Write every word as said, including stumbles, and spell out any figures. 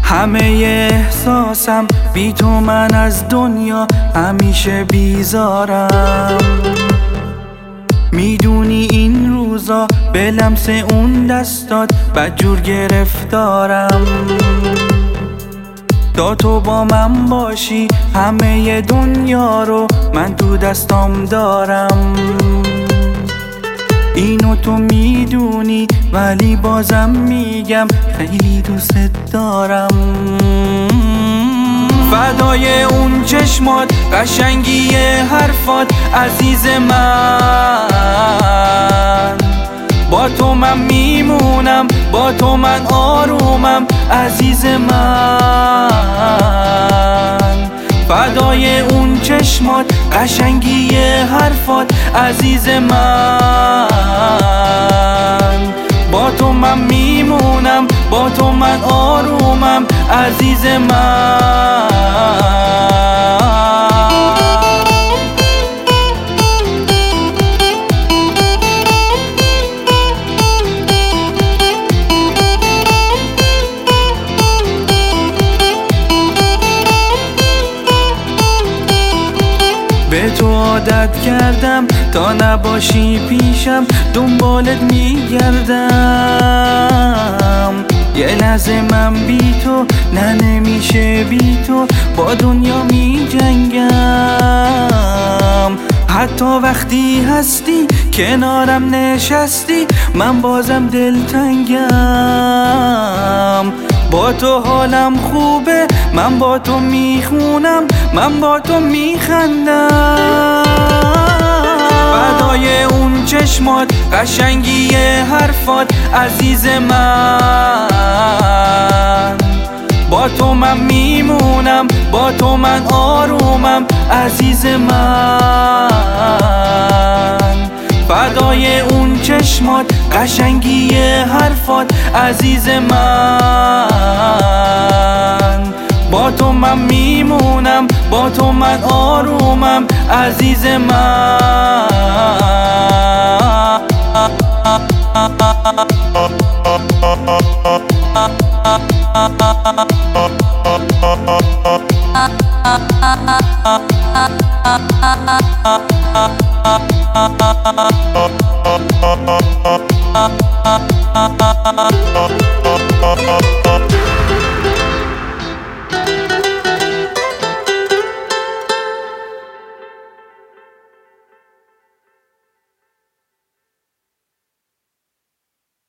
همه احساسم بی تو من از دنیا همیشه بیزارم. میدونی این روزا به لمس اون دستات بدجور گرفتارم. تا تو با من باشی همه دنیا رو من تو دستام دارم. اینو تو میدونی ولی بازم میگم خیلی دوست دارم. فدای اون چشمات، قشنگی حرفات عزیز من. با تو من میمونم، با تو من آرومم عزیز من. فدای اون چشمات، قشنگی حرفات عزیز من. با تو من میمونم، با تو من آرومم عزیز من. به تو عادت کردم تا نباشی پیشم دنبالت میگردم. یه لحظه من بی تو نه نمیشه، بی تو با دنیا میجنگم. حتی وقتی هستی کنارم نشستی من بازم دلتنگم. با تو حالم خوبه، من با تو میخونم، من با تو میخندم. فدای اون چشمات، قشنگی حرفات عزیز من. با تو من میمونم، با تو من آرومم عزیز من. فدای اون چشمات، قشنگی حرفات عزیز من. با تو من میمونم، با تو من آرومم عزیز من.